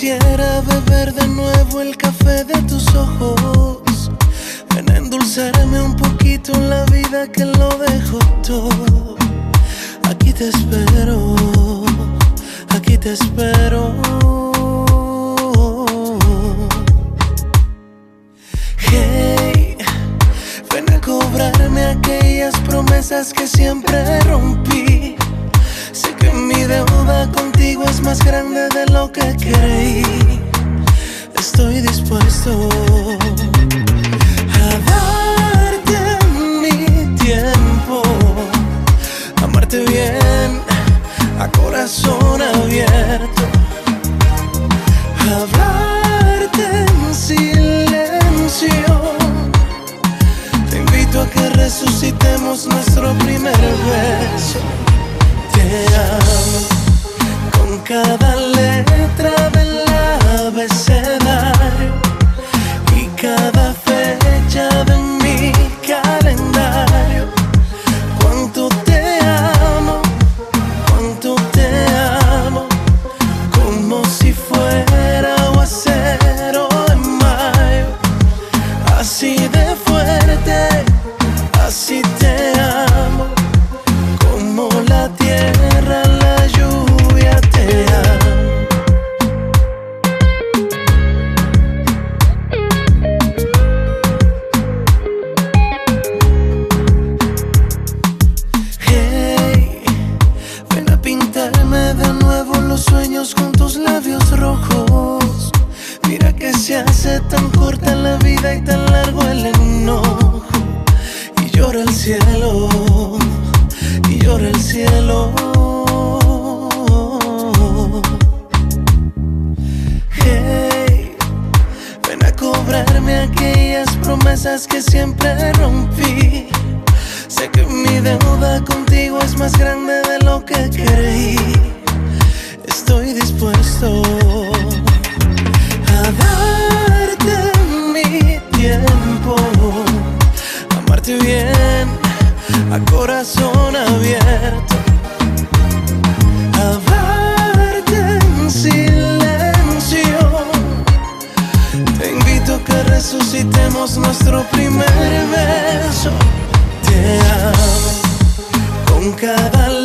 Quisiera beber de nuevo el café de tus ojos. Ven a endulzarme un poquito la vida que lo dejo todo. Aquí te espero, aquí te espero. Hey, ven a cobrarme aquellas promesas que siempre rompí. Sé que mi deuda contigo es más grande de lo que creí. Estoy dispuesto a darte mi tiempo, amarte bien, a corazón abierto, hablarte en silencio. Te invito a que resucitemos nuestro primer beso. Te amo con cada letra del abecedario y cada fecha de mi calendario. Cuánto te amo, como si fuera aguacero en mayo. Así de fuerte, así te amo, como la tierra, la lluvia, te amo. Hey, ven a pintarme de nuevo los sueños con tus labios rojos. Mira que se hace tan corta la vida y tan largo el enojo. Y llora el cielo, y llora el cielo. Hey, ven a cobrarme aquellas promesas que siempre rompí. Sé que mi deuda contigo es más grande de lo que creí. Estoy dispuesto a darte mi tiempo, amarte bien, a corazón abierto, hablarte en silencio. Te invito a que resucitemos nuestro primer beso. Te amo con cada